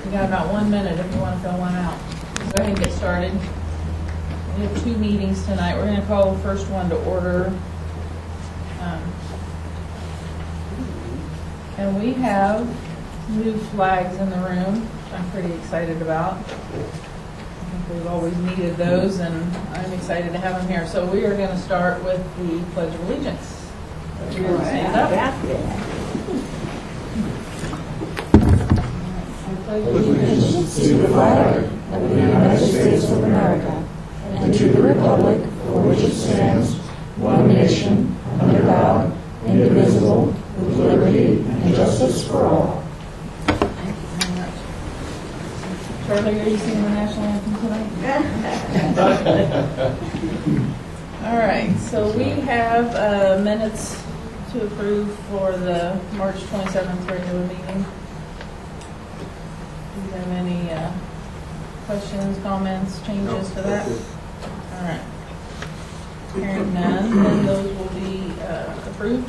We got about 1 minute if you want to fill one out. Go ahead and get started. We have 2 meetings tonight. We're going to call the first one to order. And we have new flags in the room, which I'm pretty excited about. I think we've always needed those, and I'm excited to have them here. So we are going to start with the Pledge of Allegiance. Everybody stand up. I pledge allegiance to the flag of the United States of America and to the republic for which it stands, one nation, under God, indivisible, with liberty and justice for all. Thank you very much. Charlie, are you singing the national anthem tonight? All right, so we have minutes to approve for the March 27th regular meeting. Do you have any questions, comments, changes to that? All right. Hearing none, then those will be approved.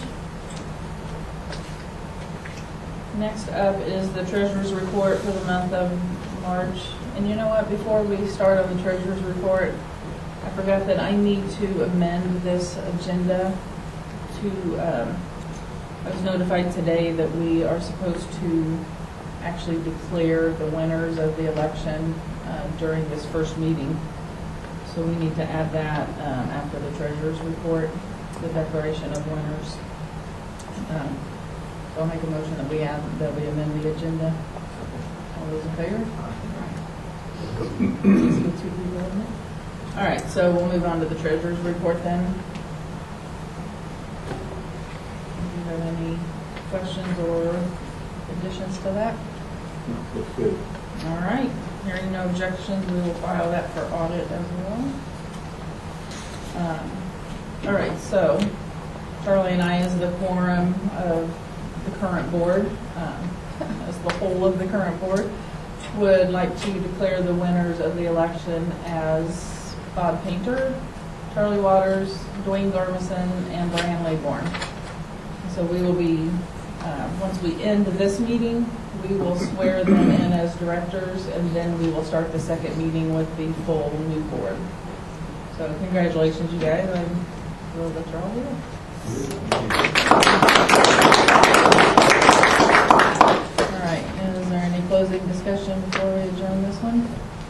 Next up is the treasurer's report for the month of March. And you know what, before we start on the treasurer's report, I forgot that I need to amend this agenda to, I was notified today that we are supposed to actually declare the winners of the election during this first meeting. So we need to add that after the treasurer's report, the declaration of winners. So I'll make a motion that we amend the agenda. All those in favor? All right, so we'll move on to the treasurer's report then. Do you have any questions or additions to that? Looks good. All right, hearing no objections, we will file that for audit as well. All right, so Charlie and I, as the quorum of the current board, as the whole of the current board, would like to declare the winners of the election as Bob Painter, Charlie Waters, Dwayne Garmison, and Brian Laybourne. So we will be, once we end this meeting, we will swear them in as directors, and then we will start the second meeting with the full new board. So congratulations, you guys. I'm thrilled that you're all here. All right, and is there any closing discussion before we adjourn this one?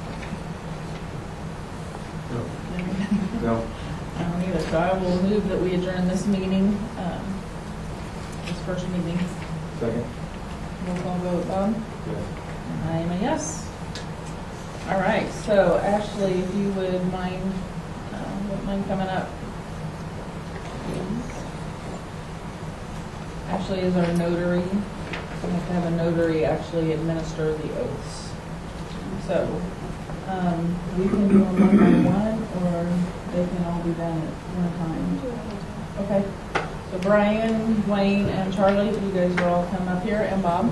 No. I don't either, so I will move that we adjourn this meeting, this first meeting. Second? Roll call vote, Bob? Yes. And I am a yes. All right, so Ashley, if you would mind coming up. Ashley is our notary. We have to have a notary actually administer the oaths. So we can do them one by one, or they can all be done at one time. Okay. So Brian, Dwayne, and Charlie, you guys will all come up here, and Bob.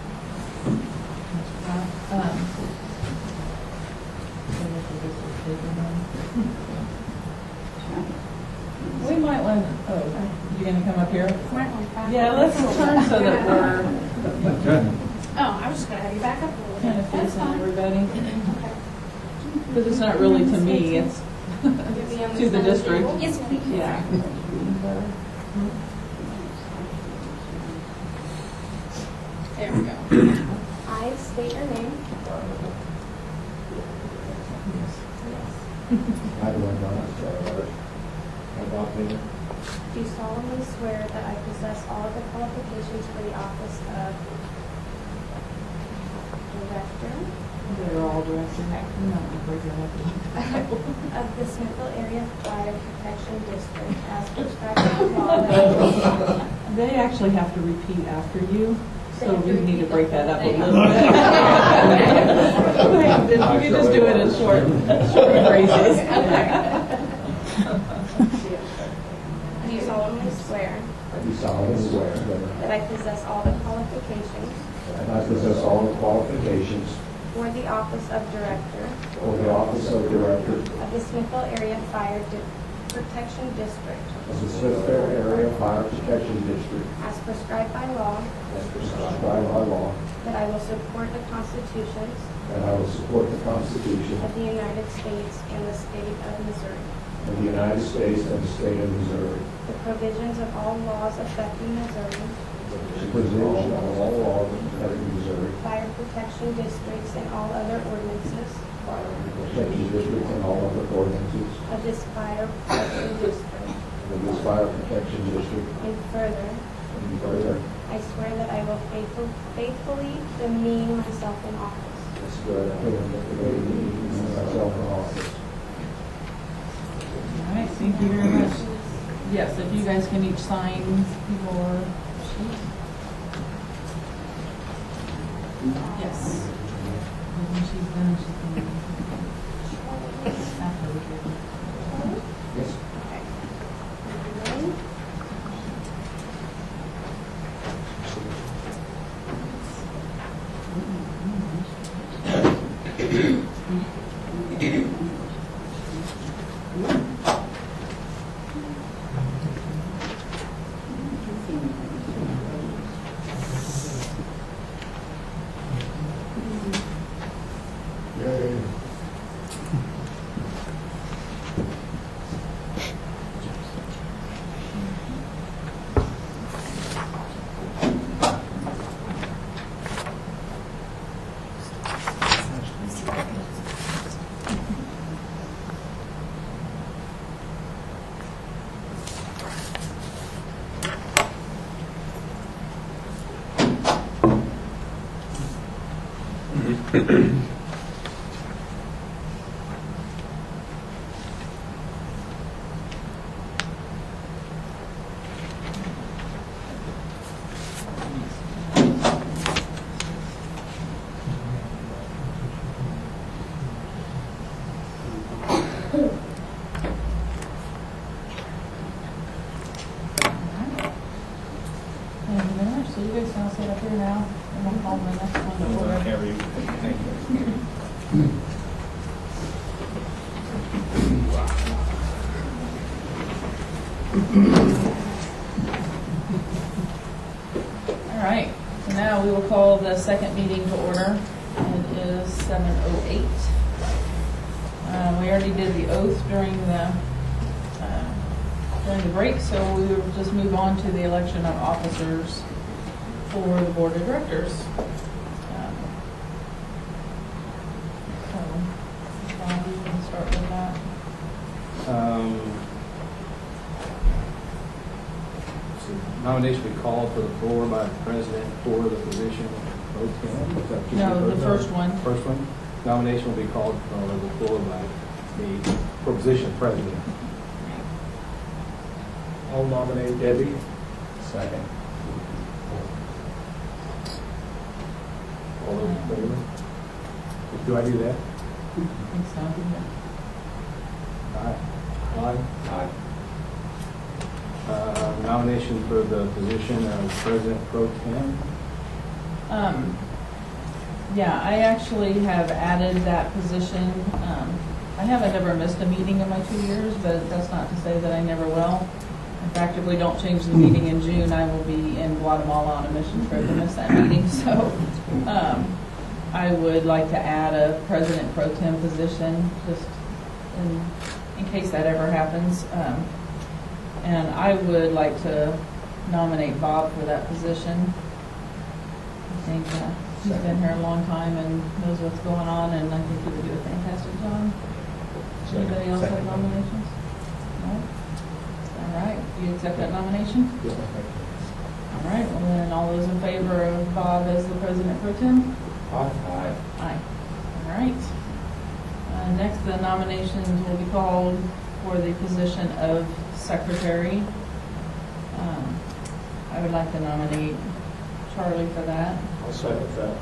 We might want, you're going to come up here? Yeah, let's turn so that we're I was just going to have you back up a little kind bit. of That's facing fine. everybody. Okay. Because it's not really to me, it's to the district. Yes, please. Yeah. There we go. I state your name. I do not. I Bob Painter. Do solemnly swear that I possess all of the qualifications for the office of Director They're all directed. No, break it up. of the Smithville Area Fire Protection District as prescribed by law. They actually have to repeat after you, They so have to we need to repeat break that. that up a little bit. You can just do it in short phrases. Do solemnly swear I do solemnly swear that I possess all the qualifications that I possess all the qualifications for the office of Director for the office of Director of the Smithville Area Fire Protection District of the Smithville Area Fire Protection District as prescribed by law, as prescribed by law, that I will support the constitutions that I will support the Constitution of the United States and the state of Missouri, of the United States and the state of Missouri, the provisions of all laws affecting Missouri, the provision of all laws affecting Missouri, fire protection districts, and all other ordinances Fire Protection District, and all other ordinances of this fire protection district. of this Fire Protection District, And further, and further, I swear that I will faithfully demean myself in office. I swear that I will faithfully myself in office. All right, thank you very much. Yes, if you guys can each sign your sheet. Yes. And when she's done, she can. After we do. Yes. Yay. Thank you very much. So you guys can all sit up here now, and we'll call the next one to order. All right, so now we will call the second meeting to order. It is 7:08. We already did the oath during the break, so we will just move on to the election of officers for the board of directors. So, Bob, you can start with that. So nomination be called to the floor by the president for the position of pro tem. Is that what you No, said? the first one. First one. Nomination will be called to the floor by the for position of president. I'll nominate Debbie. Second. All those in favor? Do I do that? I think so. Aye. Aye. Aye. Nomination for the position of president pro tem. Yeah, I actually have added that position. I haven't ever missed a meeting in my 2 years, but that's not to say that I never will. In fact, if we don't change the meeting in June, I will be in Guatemala on a mission trip and miss that meeting. So I would like to add a president pro tem position, just in case that ever happens. And I would like to nominate Bob for that position. I think he's been here a long time and knows what's going on, and I think he would do a fantastic job. Anybody else have nominations? No? All right, do you accept that nomination? All right, well then, all those in favor of Bob as the president pro tem? Aye. Aye. All right. Next, the nominations will be called for the position of secretary. I would like to nominate Charlie for that. I'll second that.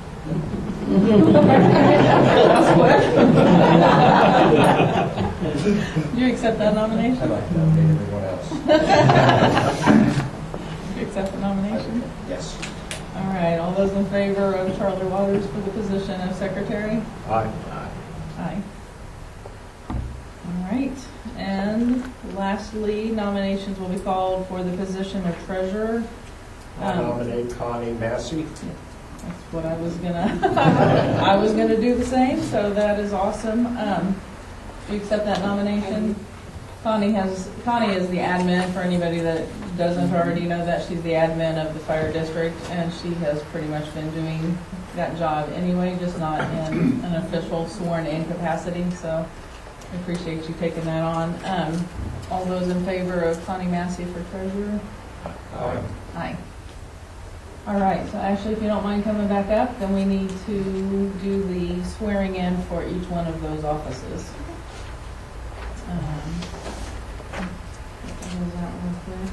Do you accept that nomination? I'd like to nominate everyone else. Do you accept the nomination? Yes. All right, all those in favor of Charlie Waters for the position of secretary? Aye. Aye. All right, and lastly, nominations will be called for the position of treasurer. I nominate Connie Massey. That's what I was gonna, I was gonna do the same, so that is awesome. Do you accept that nomination? Connie is the admin, for anybody that doesn't already know that, she's the admin of the fire district, and she has pretty much been doing that job anyway, just not in an official sworn-in capacity, so I appreciate you taking that on. All those in favor of Connie Massey for treasurer? Aye. Aye. All right, so Ashley, if you don't mind coming back up, then we need to do the swearing in for each one of those offices. What was that real quick?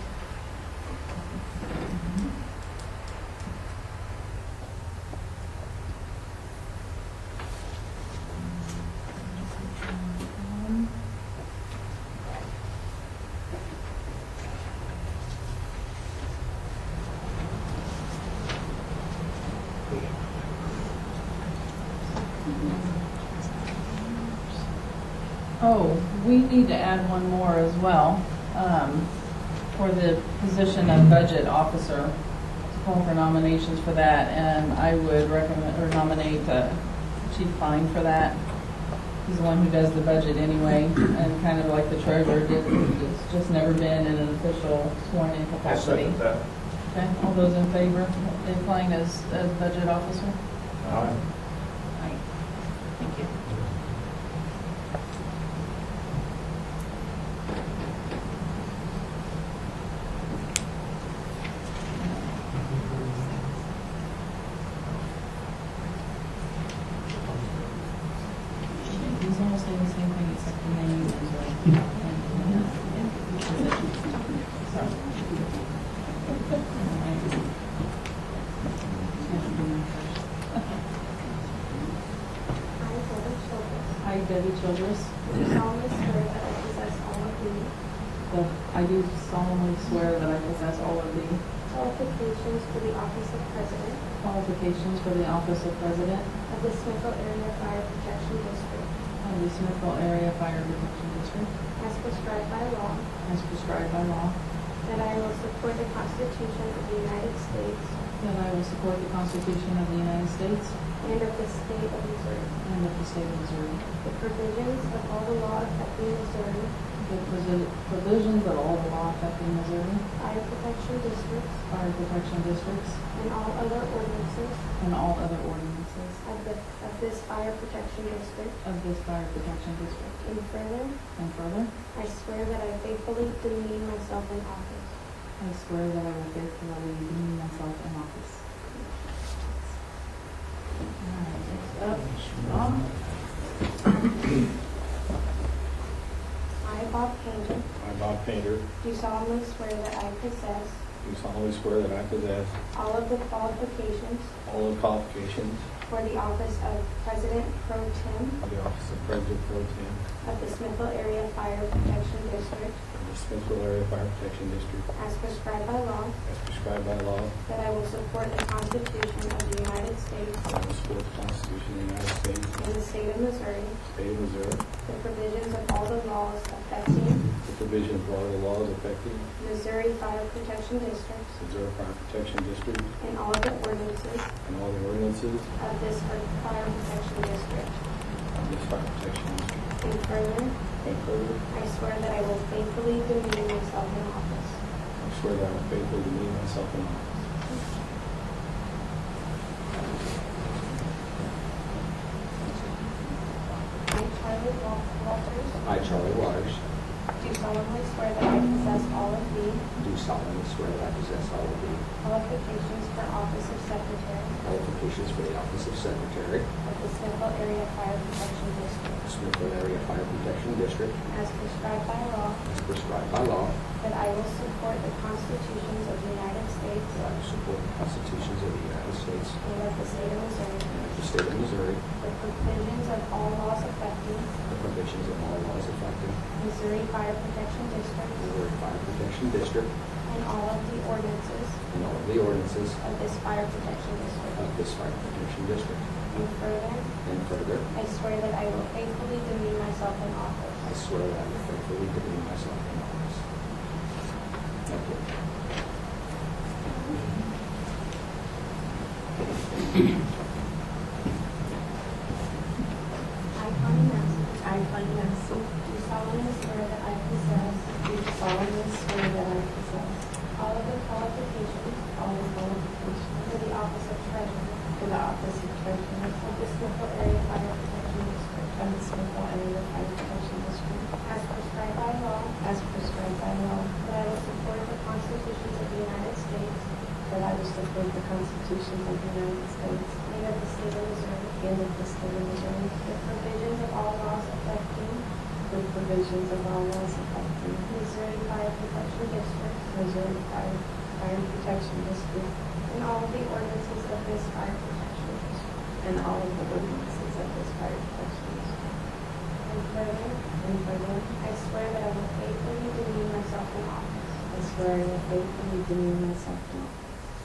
Oh, we need to add one more as well, for the position of budget officer. Call for nominations for that, and I would recommend, or nominate Chief Fine for that. He's the one who does the budget anyway, and kind of like the treasurer did, it's just never been in an official sworn-in I capacity. second that. Okay, all those in favor of Dave Klein as budget officer? Aye. Aye. Thank you. These all say the same thing except the name and I, Debbie Childress, I, Debbie Childress, do solemnly swear that I possess all of the I do solemnly swear that I possess all of the qualifications for the office of President qualifications for the office of President of the Smithville Area Fire Protection District of the Smithville Area Fire Protection District as prescribed by law, as prescribed by law, that I will support the Constitution of the United States that I will support the Constitution of the United States and of the state of Missouri, and of the state of Missouri, the provisions of all the law affecting Missouri the provisions of all the law affecting Missouri Fire Protection Districts Fire Protection Districts and all other ordinances and all other ordinances of this Fire Protection District. of this Fire Protection District. And further, And further, I swear that I faithfully demean myself in office. I swear that I will faithfully demean myself in office. All right, next up, Bob. I, Bob Painter, I, Bob Painter, do solemnly swear that I possess do solemnly swear that I possess all of the qualifications all the qualifications for the office of President Pro Tem of the office of President Pro Tem of the Smithville Area Fire Protection District of the Smithville Area Fire Protection District as prescribed by law, as prescribed by law, that I will support the Constitution of the United States that I will support the Constitution of the United States, and the state of Missouri, state of Missouri, the provisions of all the laws affecting the provisions of all the laws affecting Missouri Fire Protection Districts Missouri Fire Protection District and all the ordinances and all the ordinances of this Fire Protection District. of this Fire Protection District. And further, And further, I swear that I will faithfully demean myself in office. I swear that I will faithfully demean myself in office. I, Charlie Walters, I, Charlie Waters, do solemnly swear that I possess all of the do solemnly swear that I possess all of the qualifications for office of Secretary qualifications for the office of Secretary of the Smithville Area Fire Protection District of Smithville Area Fire Protection District as prescribed by law, as prescribed by law, that I will support the constitutions of the United States that I will support the constitutions of the United States and of the state of Missouri, and of the state of Missouri, the provisions of all laws affecting the provisions of all laws affecting Missouri Fire Protection District Missouri Fire Protection District and all of the ordinances and all of the ordinances of this Fire Protection District. of this Fire Protection District. And further, And further, I swear that I will faithfully demean myself in office. I I swear that I will faithfully demean myself in office. Thank you. I, Connie Massey. I, Connie Massey, Do solemnly swear that I possess do solemnly swear that I possess all of the qualifications all the qualifications for the office of treasurer for the office of treasurer of the Smithville Area Fire Protection District, of the Smithville Area Fire Protection District, as prescribed by law, as prescribed by law, that I will support the constitutions of the United States that I will support the constitutions of the United States and of the state of Missouri, and of the state of Missouri, the provisions of all laws affecting the provisions of all laws affecting Missouri Fire Protection District, Missouri Fire Protection District, and all of the ordinances of this fire protection district. and all of the ordinances of this fire protection district. And further, And further, I swear that I will faithfully demean myself in office. I swear I will faithfully demean myself in office.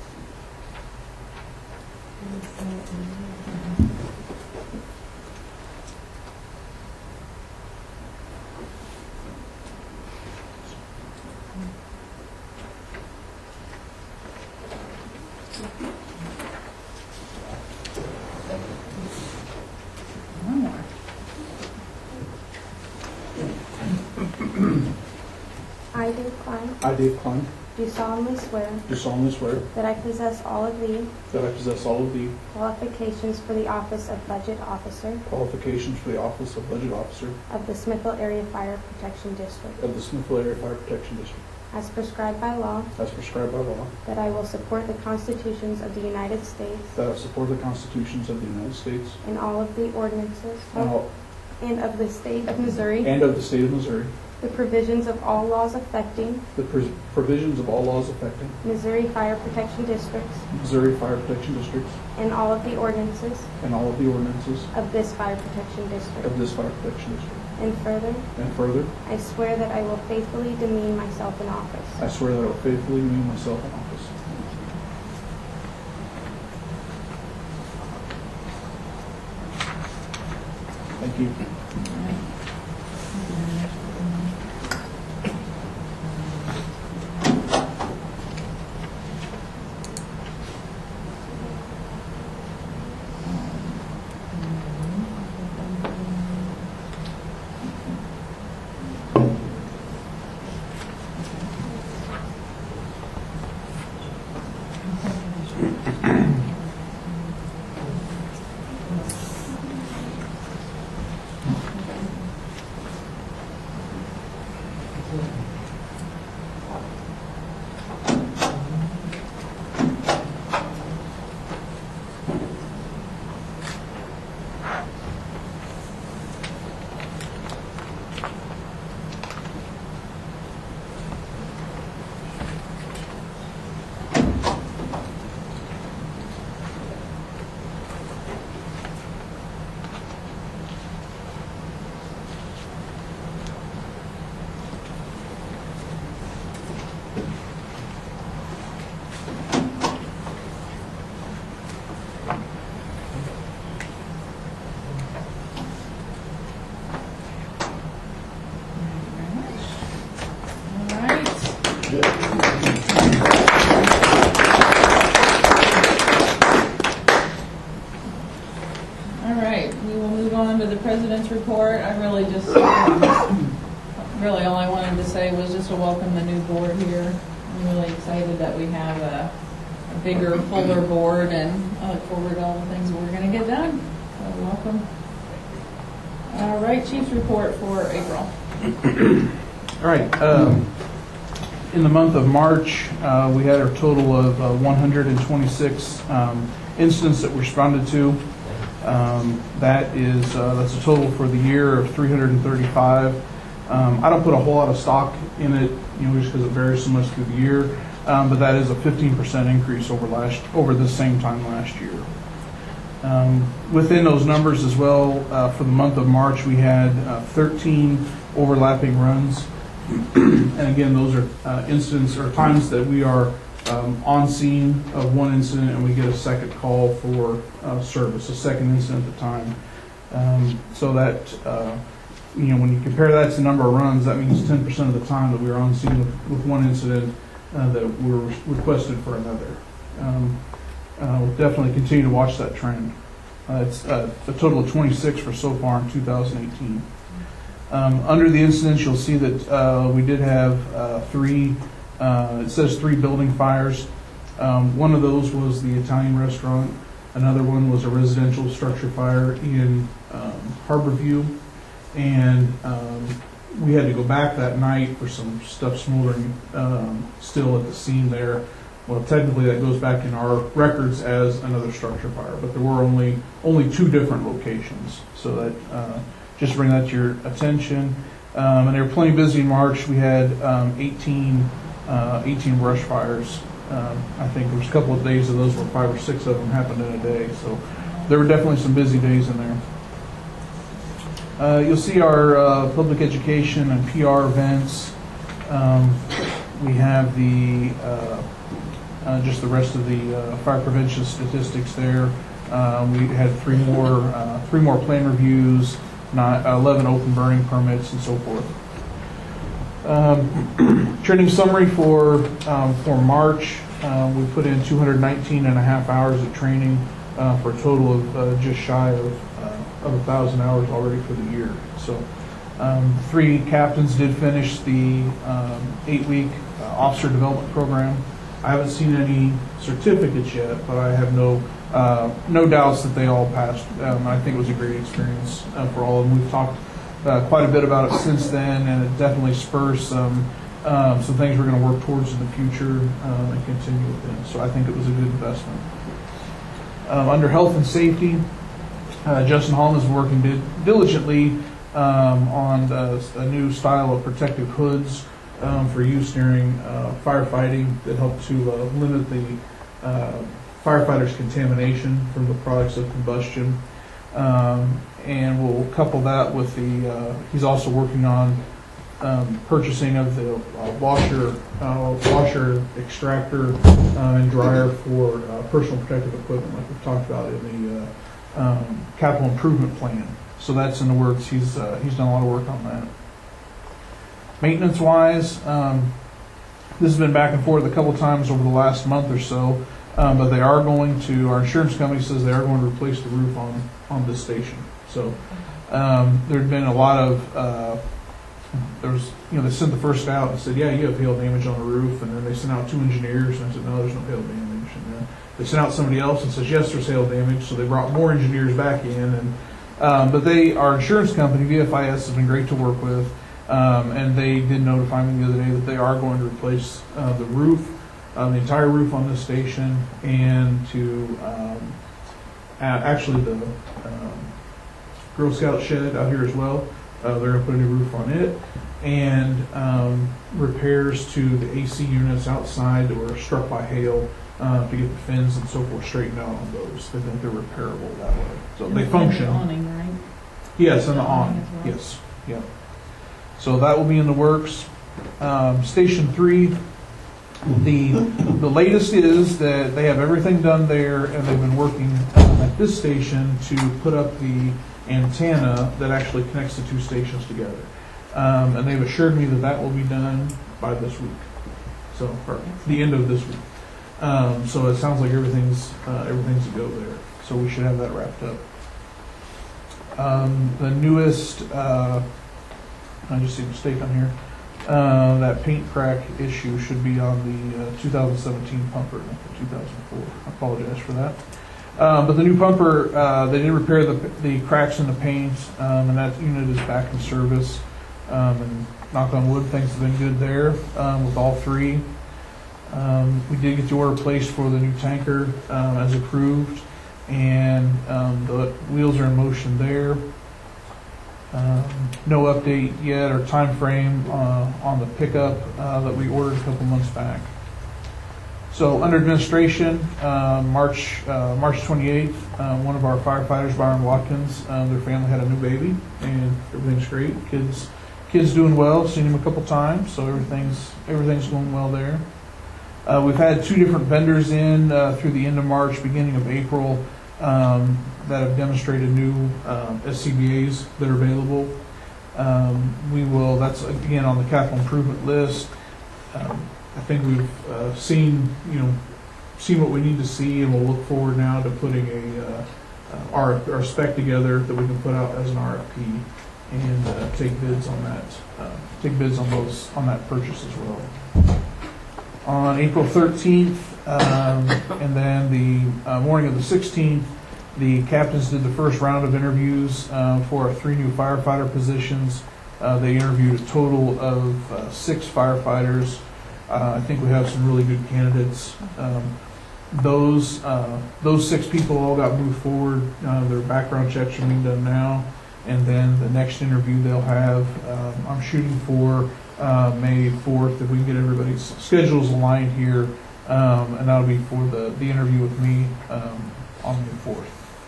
One more. I, Dave Klein, I, Dave Klein, do solemnly swear do solemnly swear that I possess all of the that I possess all of the qualifications for the office of Budget Officer qualifications for the office of Budget Officer of the Smithville Area Fire Protection District, of the Smithville Area Fire Protection District, as prescribed by law, as prescribed by law, that I will support the constitutions of the United States that I will support the constitutions of the United States and all of the ordinances and of the state of Missouri, and of the state of Missouri, the provisions of all laws affecting the provisions of all laws affecting Missouri Fire Protection Districts, Missouri Fire Protection Districts, and all of the ordinances and all of the ordinances of this fire protection district. of this Fire Protection District. And further, And further, I swear that I will faithfully demean myself in office. I swear that I will faithfully demean myself in office. Thank you. All right. All right, we will move on to the president's report. I really just, really all I wanted to say was just to welcome the new board here. I'm really excited that we have a bigger, fuller board, and I look forward to all the things we're going to get done. So welcome. All right, chief's report for April. All right. In the month of March, we had a total of 126 incidents that were responded to. That's a total for the year of 335. I don't put a whole lot of stock in it, just because it varies so much through the year. But that is a 15% increase over the same time last year. Within those numbers as well, for the month of March, we had 13 overlapping runs. And again, those are incidents or times that we are on scene of one incident and we get a second call for service, a second incident at the time. So that when you compare that to the number of runs, that means 10% of the time that we were on scene with one incident that we were requested for another. We'll definitely continue to watch that trend. It's a total of 26 for so far in 2018. Under the incidents, you'll see that we did have three, it says 3 building fires. One of those was the Italian restaurant. Another one was a residential structure fire in Harborview. And we had to go back that night for some stuff smoldering still at the scene there. Well, technically that goes back in our records as another structure fire, but there were only 2 different locations. So that just bring that to your attention. And they were plenty busy in March. We had 18 brush fires. I think there was a couple of days of those where 5 or 6 of them happened in a day. So there were definitely some busy days in there. You'll see our public education and PR events. We have the just the rest of the fire prevention statistics there. We had 3 more plan reviews, 11 open burning permits, and so forth. Training summary for March, we put in 219 and a half hours of training for a total of just shy of 1,000 hours already for the year. So 3 captains did finish the 8-week officer development program. I haven't seen any certificates yet, but I have no doubts that they all passed. I think it was a great experience for all of them. We've talked quite a bit about it since then, and it definitely spurs some things we're going to work towards in the future and continue with them. So I think it was a good investment. Under health and safety, Justin Holland is working diligently on a new style of protective hoods for use during firefighting that help to limit the firefighters' contamination from the products of combustion. And we'll couple that with he's also working on purchasing of the washer extractor and dryer for personal protective equipment, like we've talked about in the capital improvement plan. So that's in the works. He's done a lot of work on that. Maintenance-wise, this has been back and forth a couple times over the last month or so, but they are going to, our insurance company says they are going to replace the roof on this station. So there had been a lot of, they sent the first out and said, yeah, you have hail damage on the roof, and then they sent out 2 engineers, and I said, no, there's no hail damage. And then they sent out somebody else and says, yes, there's hail damage, so they brought more engineers back in, and but our insurance company, VFIS, has been great to work with. And they did notify me the other day that they are going to replace the roof, the entire roof on this station, and to actually the Girl Scout shed out here as well. They're going to put a new roof on it, and repairs to the AC units outside that were struck by hail to get the fins and so forth straightened out on those. They think they're repairable that way. So they function. The awning, right? Yes, and the awning awning. as well. Yes, yeah. So that will be in the works. Station 3, the latest is that they have everything done there, and they've been working at this station to put up the antenna that actually connects the 2 stations together. And they've assured me that that will be done by this week, so or the end of this week. So it sounds like everything's a go there. So we should have that wrapped up. The newest. I just see a mistake on here. That paint crack issue should be on the 2017 pumper, not the 2004. I apologize for that. But the new pumper, they did repair the cracks in the paint, and that unit is back in service. And knock on wood, things have been good there with all 3. We did get the order placed for the new tanker as approved, and the wheels are in motion there. No update yet or time frame on the pickup that we ordered a couple months back. So under administration, March 28th, one of our firefighters, Byron Watkins, their family had a new baby, and everything's great. Kids doing well. Seen him a couple times, so everything's going well there. We've had 2 different vendors in through the end of March, beginning of April, that have demonstrated new SCBAs that are available. We will, that's again on the capital improvement list. I think we've seen what we need to see, and we'll look forward now to putting our spec together that we can put out as an RFP and take bids on that. Take bids on that purchase as well. On April 13th, and then the morning of the 16th, the captains did the first round of interviews for our 3 new firefighter positions. They interviewed a total of 6 firefighters. I think we have some really good candidates. Those 6 people all got moved forward. Their background checks are being done now, and then the next interview they'll have, I'm shooting for May 4th, if we can get everybody's schedules aligned here, and that'll be for the interview with me on May 4th.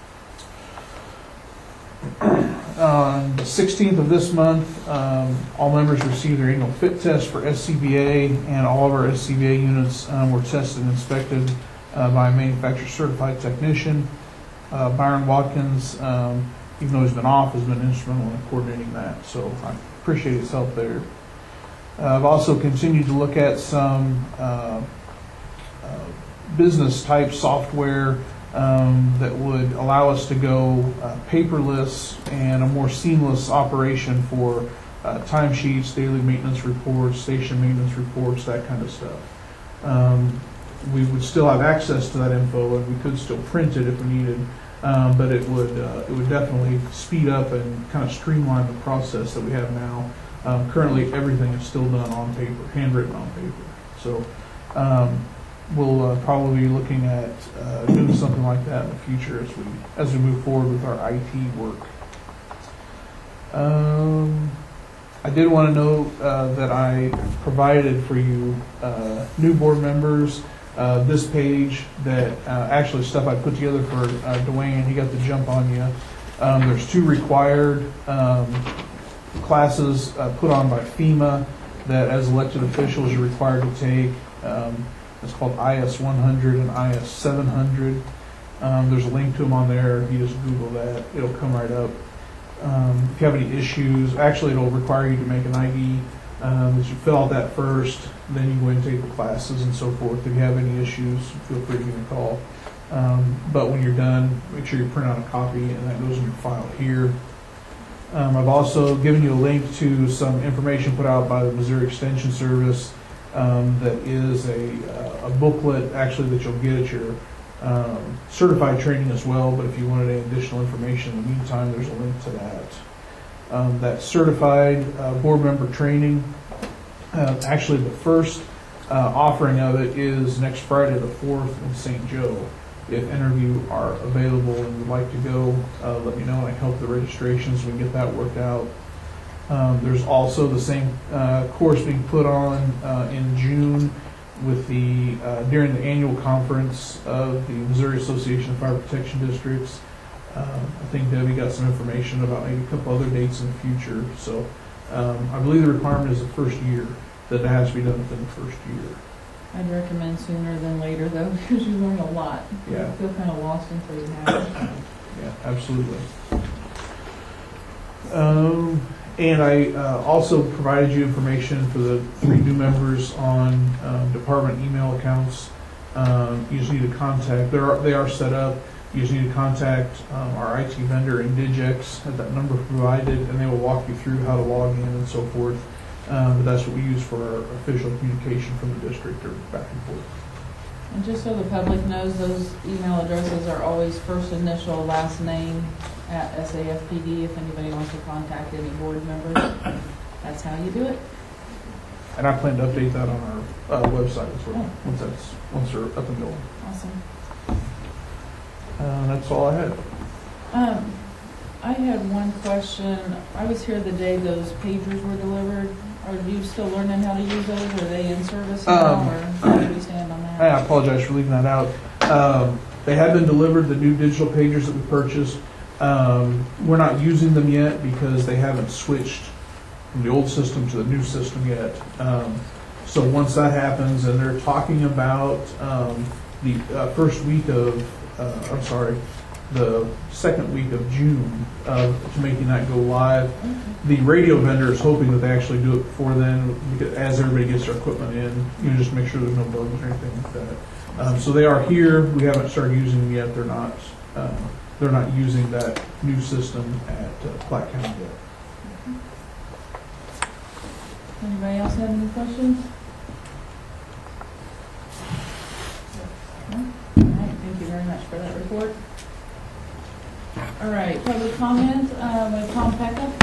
On the 16th of this month, all members received their annual fit test for SCBA, and all of our SCBA units were tested and inspected by a manufacturer certified technician. Byron Watkins, even though he's been off, has been instrumental in coordinating that, so I appreciate his help there. I've also continued to look at some business type software that would allow us to go paperless and a more seamless operation for timesheets, daily maintenance reports, station maintenance reports, that kind of stuff. We would still have access to that info, and we could still print it if we needed, but it would definitely speed up and kind of streamline the process that we have now. Currently, everything is still done on paper, handwritten on paper. So we'll probably be looking at doing something like that in the future as we move forward with our IT work. I did want to note that I provided for you new board members this page that actually stuff I put together for Dwayne. He got the jump on you. There's 2 required classes put on by FEMA that as elected officials you're required to take. It's called IS 100 and IS 700. There's a link to them on there. If you just Google that, it'll come right up. If you have any issues, actually it'll require you to make an ID. That you fill out that first, then you go and take the classes and so forth. If you have any issues, feel free to give me a call. But when you're done, make sure you print out a copy, and that goes in your file here. I've also given you a link to some information put out by the Missouri Extension Service that is a booklet actually that you'll get at your certified training as well, but if you wanted any additional information in the meantime, there's a link to that. That certified board member training, actually the first offering of it is next Friday the 4th in St. Joe. If any of you are available and would like to go, let me know, and I can help the registrations. We can get that worked out. There's also the same course being put on in June with during the annual conference of the Missouri Association of Fire Protection Districts. I think Debbie got some information about maybe a couple other dates in the future. So I believe the requirement is the first year, that it has to be done within the first year. I'd recommend sooner than later, though, because you learn a lot. Yeah. You feel kind of lost until you have it. Yeah, absolutely. And I also provided you information for the 3 new members on department email accounts. You just need to contact, they are set up. You just need to contact our IT vendor Indigex at that number provided, and they will walk you through how to log in and so forth. But that's what we use for our official communication from the district or back and forth. And just so the public knows, those email addresses are always first initial, last name at SAFPD if anybody wants to contact any board members. That's how you do it. And I plan to update that on our website as well, once they're up and going. Awesome. That's all I had. I had one question. I was here the day those pagers were delivered. Are you still learning how to use those? Are they in service now, or how do we stand on that? I apologize for leaving that out. They have been delivered, the new digital pagers that we purchased. We're not using them yet because they haven't switched from the old system to the new system yet. So once that happens, and they're talking about the first week of, the second week of June to making that go live. The radio vendor is hoping that they actually do it before then, because as everybody gets their equipment in, just make sure there's no bugs or anything like that. So they are here. We haven't started using them yet. They're not using that new system at Platte County yet. Anybody else have any questions? No? All right, thank you very much for that report. All right, public comment, with Tom Pecka.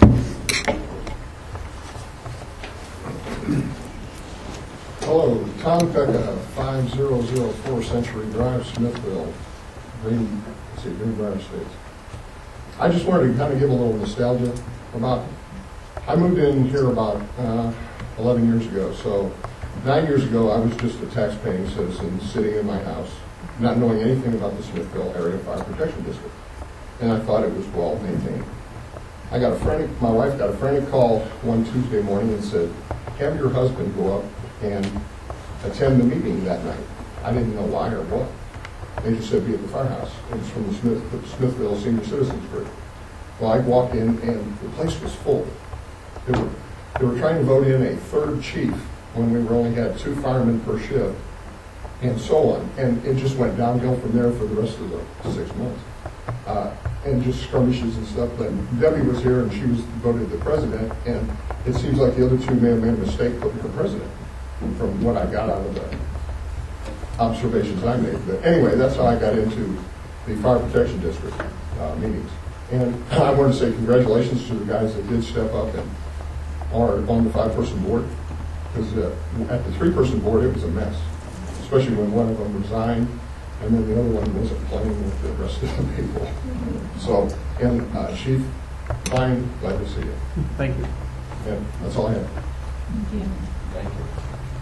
Hello, Tom Pecka, 5004 Century Drive, Smithville, Greenbrier Estates. I just wanted to kind of give a little nostalgia about, I moved in here about 11 years ago, so 9 years ago I was just a tax-paying citizen sitting in my house, not knowing anything about the Smithville Area Fire Protection District, and I thought it was well maintained. My wife got a frantic call one Tuesday morning and said, have your husband go up and attend the meeting that night. I didn't know why or what. They just said be at the firehouse. It was from the Smithville Senior Citizens Group. Well, I walked in and the place was full. They were trying to vote in a third chief when we only had 2 firemen per shift, and so on. And it just went downhill from there for the rest of the 6 months. And just skirmishes and stuff. But Debbie was here and she was voted the president, and it seems like the other 2 may have made a mistake putting her president, from what I got out of the observations I made. But anyway, that's how I got into the Fire Protection District meetings. And I want to say congratulations to the guys that did step up and are on the 5-person board, because at the 3-person board it was a mess, especially when one of them resigned and then the other one wasn't playing with the rest of the people. So, and Chief, fine, glad to see you. Thank you. And that's all I have. Thank you. Thank you.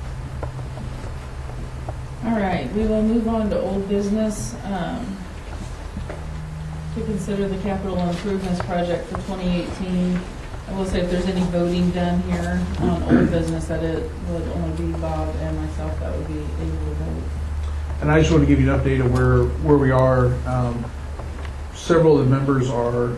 All right, we will move on to old business. To consider the capital improvements project for 2018. I will say if there's any voting done here on old business, that it would only be Bob and myself that would be able to vote. And I just want to give you an update of where we are. Several of the members are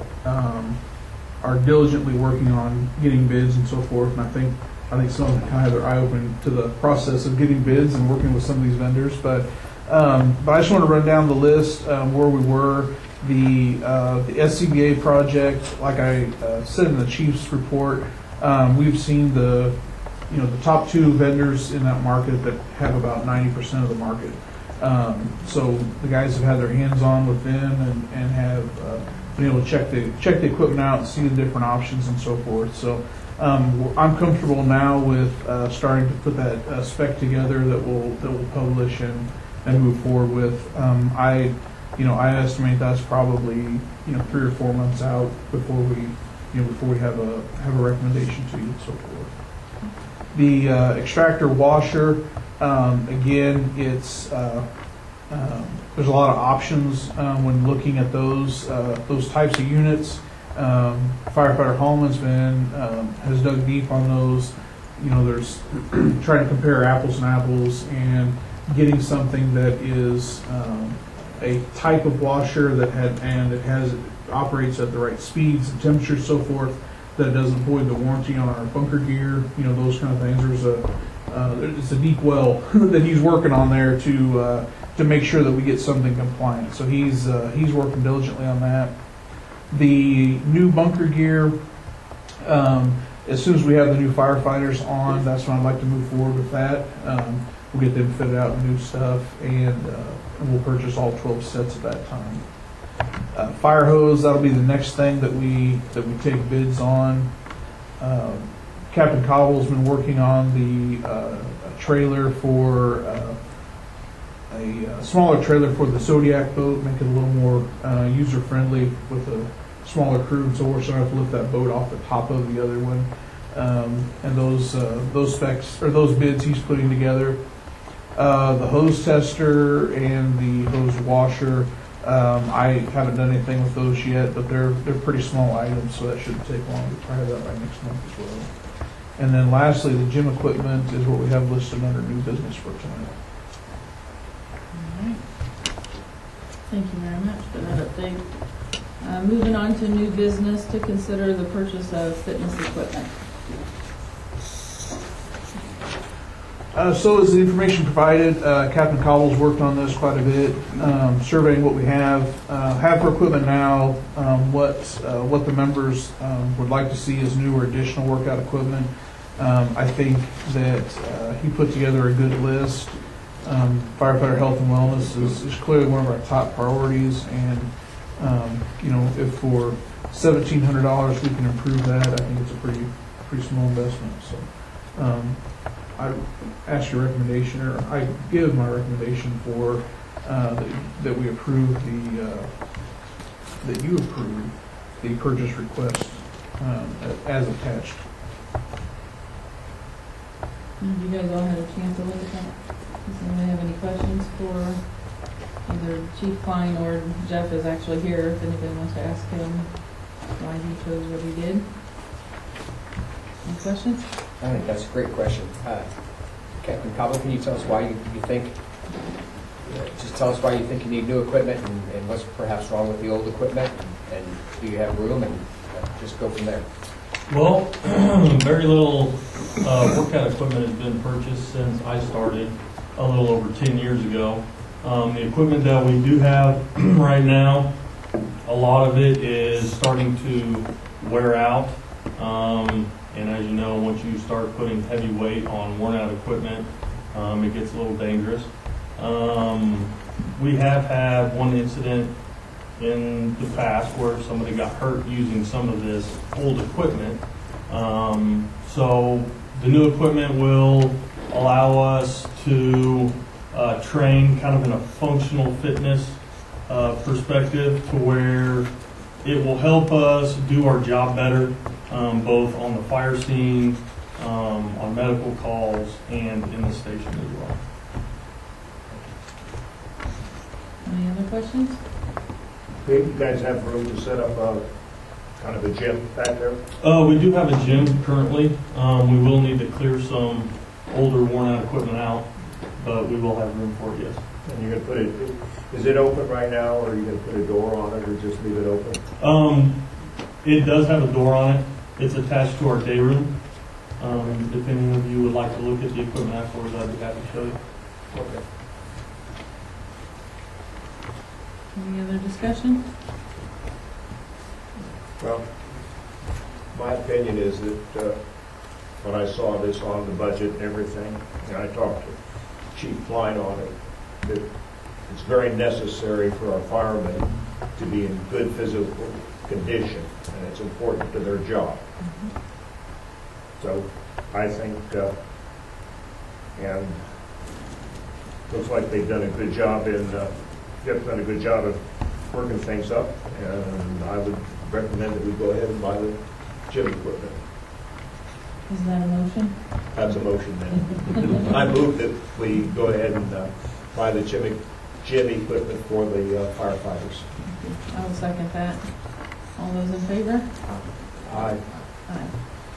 diligently working on getting bids and so forth. And I think some of them kind of have their eye open to the process of getting bids and working with some of these vendors. But I just want to run down the list where we were. The SCBA project, like I said in the chief's report, we've seen the top 2 vendors in that market that have about 90% of the market. So the guys have had their hands on with them and have been able to check the equipment out and see the different options and so forth. So I'm comfortable now with starting to put that spec together that we'll publish and move forward with. I estimate that's probably 3 or 4 months out before we have a recommendation to you and so forth. The extractor washer, again, it's there's a lot of options when looking at those types of units. Firefighter Hallman's has dug deep on those. There's trying to compare apples and apples and getting something that is a type of washer that operates at the right speeds and temperatures, so forth, that doesn't void the warranty on our bunker gear. Those kind of things. It's a deep well that he's working on there to make sure that we get something compliant. So he's working diligently on that. The new bunker gear, as soon as we have the new firefighters on, that's when I'd like to move forward with that. We'll get them fitted out with new stuff, and we'll purchase all 12 sets at that time. Fire hose, that'll be the next thing that we take bids on. Captain Cobble's been working on the trailer for a smaller trailer for the Zodiac boat, make it a little more user-friendly with a smaller crew, and so we're going to have to lift that boat off the top of the other one. And those specs, or those bids he's putting together. The hose tester and the hose washer, I haven't done anything with those yet, but they're pretty small items, so that shouldn't take long. We'll try that by next month as well. And then lastly, the gym equipment is what we have listed under new business for tonight. Thank you very much for that update. Moving on to new business to consider the purchase of fitness equipment. So as the information provided, Captain Cobble's worked on this quite a bit, surveying what we have for equipment now, what the members would like to see as new or additional workout equipment. I think that he put together a good list. Firefighter health and wellness is clearly one of our top priorities, and if for $1,700 we can improve that, I think it's a pretty small investment. So I ask your recommendation, or I give my recommendation for that we approve that you approve the purchase request as attached. Have you guys all had a chance to look at that? Does anybody have any questions for either Chief Klein or Jeff is actually here, if anybody wants to ask him why he chose what he did? Any questions? I think that's a great question. Captain Cobble, can you tell us why you think, just tell us why you think you need new equipment and what's perhaps wrong with the old equipment, and do you have room, and just go from there. Well, very little workout equipment has been purchased since I started a little over 10 years ago. The equipment that we do have right now, a lot of it is starting to wear out. And as you know, once you start putting heavy weight on worn out equipment, it gets a little dangerous. We have had one incident in the past where somebody got hurt using some of this old equipment. So the new equipment will allow us to train kind of in a functional fitness perspective, to where it will help us do our job better, both on the fire scene, on medical calls, and in the station as well. Any other questions? Do you guys have room to set up a kind of a gym back there? We do have a gym currently. We will need to clear some older worn out equipment out, but we will have room for it, yes. And you're going to put it, is it open right now, or are you going to put a door on it, or just leave it open? It does have a door on it. It's attached to our day room. If any of you would like to look at the equipment afterwards, I'd be happy to show you. Okay. Any other discussion? Well, my opinion is that when I saw this on the budget and everything, and I talked to Chief Klein on it, that it's very necessary for our firemen to be in good physical condition, and it's important to their job. Mm-hmm. So I think, and looks like they've done a good job Jeff's done a good job of working things up, and I would recommend that we go ahead and buy the gym equipment. Is that a motion? That's a motion then. I move that we go ahead and buy the gym equipment for the firefighters. I will second that. All those in favor? Aye. Aye.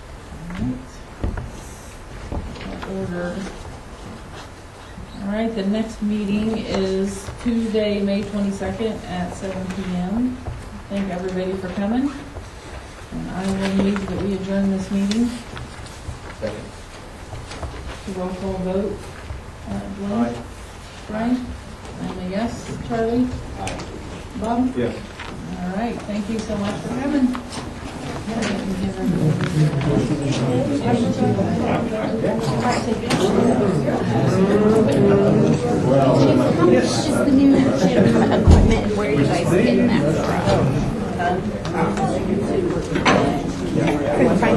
All right. Ordered. All right, the next meeting is Tuesday, May 22nd at 7 p.m. Thank everybody for coming. And I will move that we adjourn this meeting. Second. Roll call vote. Glenn? Aye. Brian? I'm a yes. Charlie? Aye. Bob? Yes. All right, thank you so much for coming. Just the new gym equipment, where are you guys getting that from? Couldn't find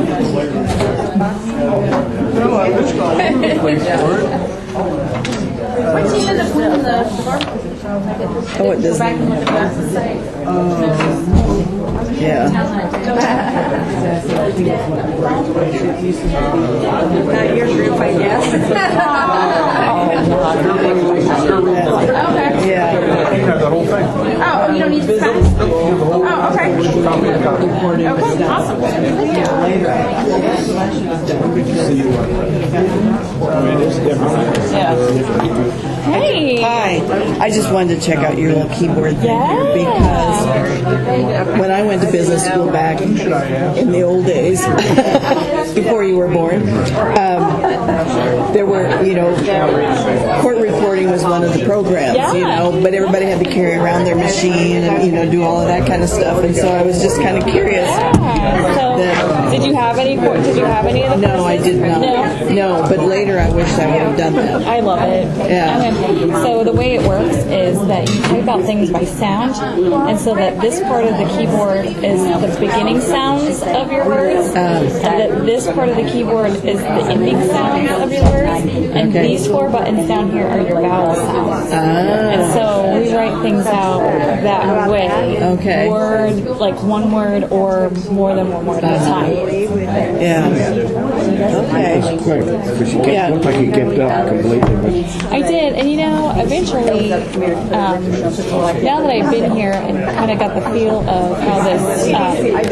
Once you end up winning the bar, Oh, it doesn't. back and look at the site. Yeah. Not your group, I guess. Okay. Yeah. You have that whole thing. Oh, you don't need to sign? Oh, okay. recording Okay, stuff. awesome. Later. Hey. Hi, I just wanted to check out your little keyboard thing here because when I went to business school back in the old days, before you were born, there were, court reporting was one of the programs, but everybody had to carry around their machine and, do all of that kind of stuff. And so I was just kind of curious. So, did you have any of the No, I did not. No, but later I wish I would have done that. I love it. Yeah. So the way it works is that you type out things by sound, and so that this part of the keyboard is the beginning sounds of your words, and that this part of the keyboard is the ending sounds of your words, and these 4 buttons down here are your vowel sounds. And so we write things out that way. Okay. Word, like one word or more than one word at a time. Yeah. Okay. Yeah. Looked like you kept up completely. I did, and eventually, now that I've been here and kind of got the feel of how this